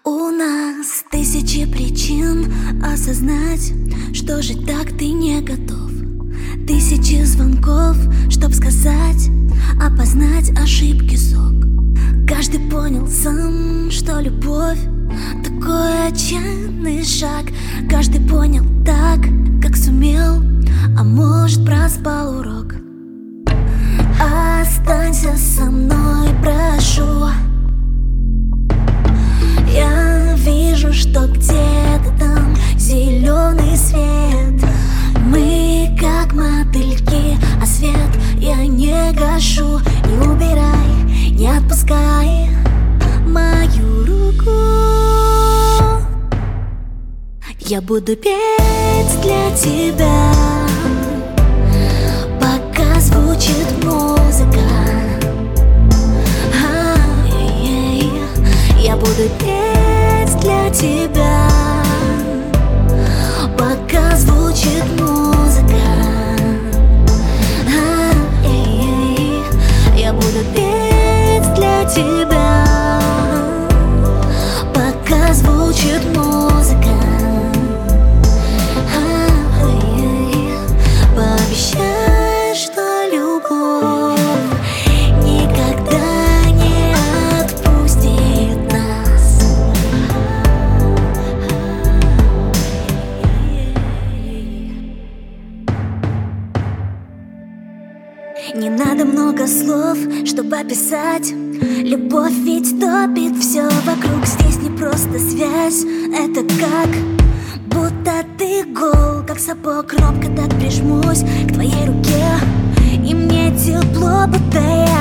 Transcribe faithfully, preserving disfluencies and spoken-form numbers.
У нас тысячи причин осознать, что же так ты не готов. Тысячи звонков, чтоб сказать, опознать ошибки сок. Каждый понял сам, что любовь такой отчаянный шаг. Каждый понял так, как сумел, а может проспал урок. Останься со мной, прошу. Я вижу, что где-то там зеленый свет. Мы как мотыльки, а свет я не гашу. Не убирай, не отпускай мою руку. Я буду петь для тебя, пока звучит музыка. Ай-яй-яй. Я буду петь для тебя, пока звучит музыка. Ай-яй-яй. Я буду петь для тебя, пока звучит музыка. Ай-яй-яй. Пообещай, что любовь никогда не отпустит нас. Не надо много слов, чтобы описать любовь, ведь топит все вокруг. Здесь не просто связь, это как будто ты гол, как сапог. Робко так прижмусь к твоей руке, и мне тепло, будто я